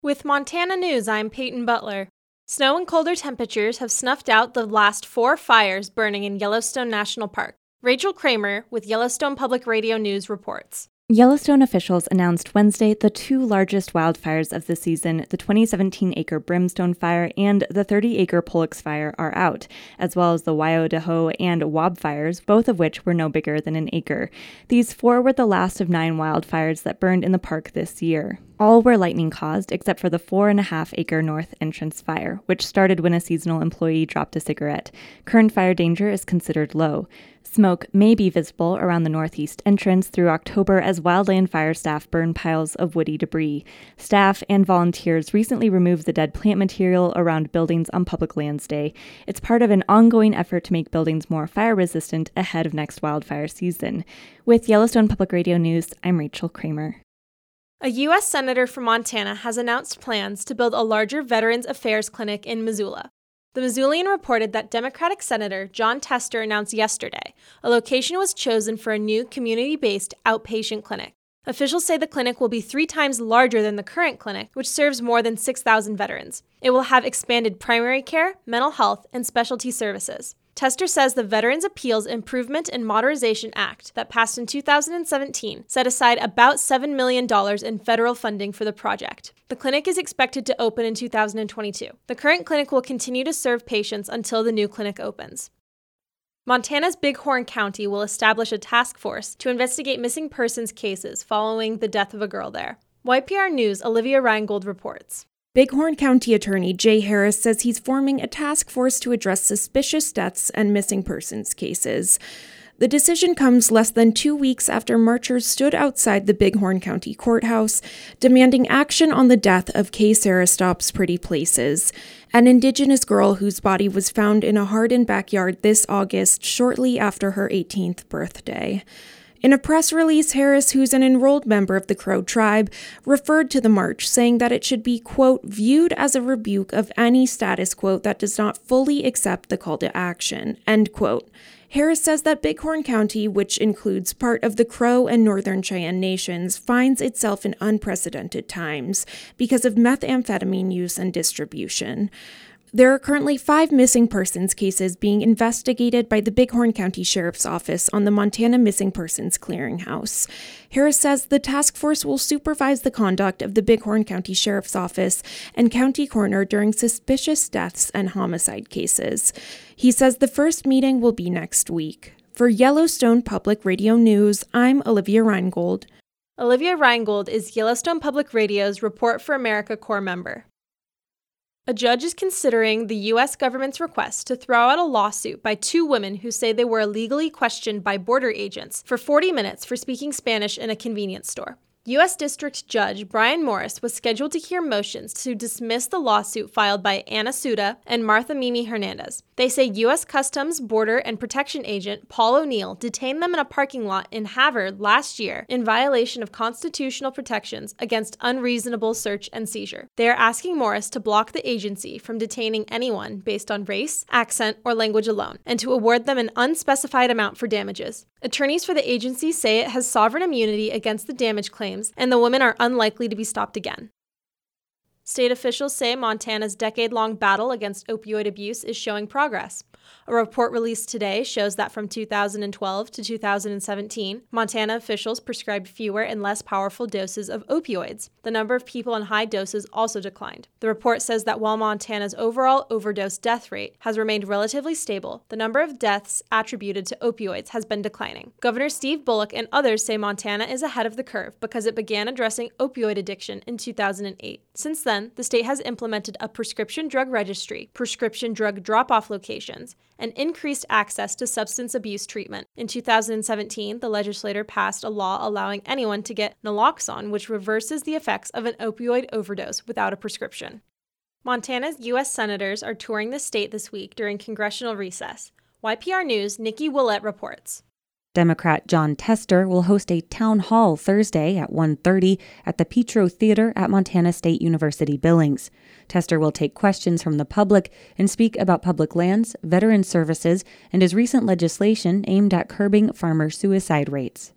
With Montana News, I'm Peyton Butler. Snow and colder temperatures have snuffed out the last 4 fires burning in Yellowstone National Park. Rachel Kramer with Yellowstone Public Radio News reports. Yellowstone officials announced Wednesday the 2 largest wildfires of the season, the 2017-acre Brimstone Fire and the 30-acre Pollux Fire, are out, as well as the Wyodaho and Wob fires, both of which were no bigger than an acre. These 4 were the last of 9 wildfires that burned in the park this year. All were lightning-caused, except for the 4.5-acre North Entrance Fire, which started when a seasonal employee dropped a cigarette. Current fire danger is considered low. Smoke may be visible around the northeast entrance through October as wildland fire staff burn piles of woody debris. Staff and volunteers recently removed the dead plant material around buildings on Public Lands Day. It's part of an ongoing effort to make buildings more fire-resistant ahead of next wildfire season. With Yellowstone Public Radio News, I'm Rachel Kramer. A U.S. Senator from Montana has announced plans to build a larger Veterans Affairs clinic in Missoula. The Missoulian reported that Democratic Senator Jon Tester announced yesterday a location was chosen for a new community-based outpatient clinic. Officials say the clinic will be 3 times larger than the current clinic, which serves more than 6,000 veterans. It will have expanded primary care, mental health, and specialty services. Tester says the Veterans Appeals Improvement and Modernization Act that passed in 2017 set aside about $7 million in federal funding for the project. The clinic is expected to open in 2022. The current clinic will continue to serve patients until the new clinic opens. Montana's Bighorn County will establish a task force to investigate missing persons cases following the death of a girl there. YPR News' Olivia Reingold reports. Bighorn County Attorney Jay Harris says he's forming a task force to address suspicious deaths and missing persons cases. The decision comes less than 2 weeks after marchers stood outside the Bighorn County Courthouse, demanding action on the death of Kay Sarastop's Pretty Places, an Indigenous girl whose body was found in a Hardin backyard this August, shortly after her 18th birthday. In a press release, Harris, who's an enrolled member of the Crow tribe, referred to the march, saying that it should be, quote, viewed as a rebuke of any status quo that does not fully accept the call to action, end quote. Harris says that Bighorn County, which includes part of the Crow and Northern Cheyenne nations, finds itself in unprecedented times because of methamphetamine use and distribution. There are currently 5 missing persons cases being investigated by the Bighorn County Sheriff's Office on the Montana Missing Persons Clearinghouse. Harris says the task force will supervise the conduct of the Bighorn County Sheriff's Office and County Coroner during suspicious deaths and homicide cases. He says the first meeting will be next week. For Yellowstone Public Radio News, I'm Olivia Reingold. Olivia Reingold is Yellowstone Public Radio's Report for America Corps member. A judge is considering the U.S. government's request to throw out a lawsuit by 2 women who say they were illegally questioned by border agents for 40 minutes for speaking Spanish in a convenience store. U.S. District Judge Brian Morris was scheduled to hear motions to dismiss the lawsuit filed by Anna Suda and Martha Mimi Hernandez. They say U.S. Customs, Border, and Protection Agent Paul O'Neill detained them in a parking lot in Havre last year in violation of constitutional protections against unreasonable search and seizure. They are asking Morris to block the agency from detaining anyone based on race, accent, or language alone, and to award them an unspecified amount for damages. Attorneys for the agency say it has sovereign immunity against the damage claims, and the women are unlikely to be stopped again. State officials say Montana's decade-long battle against opioid abuse is showing progress. A report released today shows that from 2012 to 2017, Montana officials prescribed fewer and less powerful doses of opioids. The number of people on high doses also declined. The report says that while Montana's overall overdose death rate has remained relatively stable, the number of deaths attributed to opioids has been declining. Governor Steve Bullock and others say Montana is ahead of the curve because it began addressing opioid addiction in 2008. Since then, the state has implemented a prescription drug registry, prescription drug drop-off locations, and increased access to substance abuse treatment. In 2017, the legislature passed a law allowing anyone to get naloxone, which reverses the effects of an opioid overdose without a prescription. Montana's U.S. senators are touring the state this week during congressional recess. YPR News' Nikki Willett reports. Democrat Jon Tester will host a town hall Thursday at 1:30 at the Petro Theater at Montana State University Billings. Tester will take questions from the public and speak about public lands, veteran services, and his recent legislation aimed at curbing farmer suicide rates.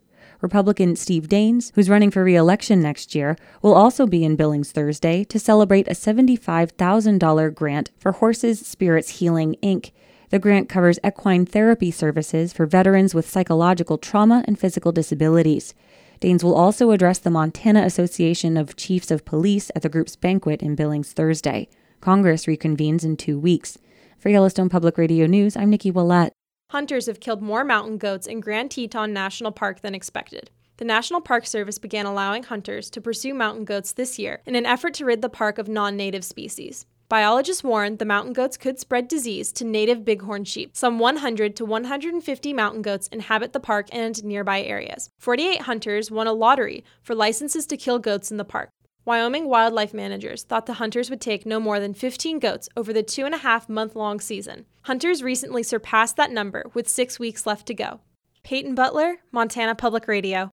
Republican Steve Daines, who's running for re-election next year, will also be in Billings Thursday to celebrate a $75,000 grant for Horses Spirits Healing, Inc. The grant covers equine therapy services for veterans with psychological trauma and physical disabilities. Daines will also address the Montana Association of Chiefs of Police at the group's banquet in Billings Thursday. Congress reconvenes in 2 weeks. For Yellowstone Public Radio News, I'm Nikki Willett. Hunters have killed more mountain goats in Grand Teton National Park than expected. The National Park Service began allowing hunters to pursue mountain goats this year in an effort to rid the park of non-native species. Biologists warned the mountain goats could spread disease to native bighorn sheep. Some 100 to 150 mountain goats inhabit the park and nearby areas. 48 hunters won a lottery for licenses to kill goats in the park. Wyoming wildlife managers thought the hunters would take no more than 15 goats over the 2.5-month-long season. Hunters recently surpassed that number with 6 weeks left to go. Peyton Butler, Montana Public Radio.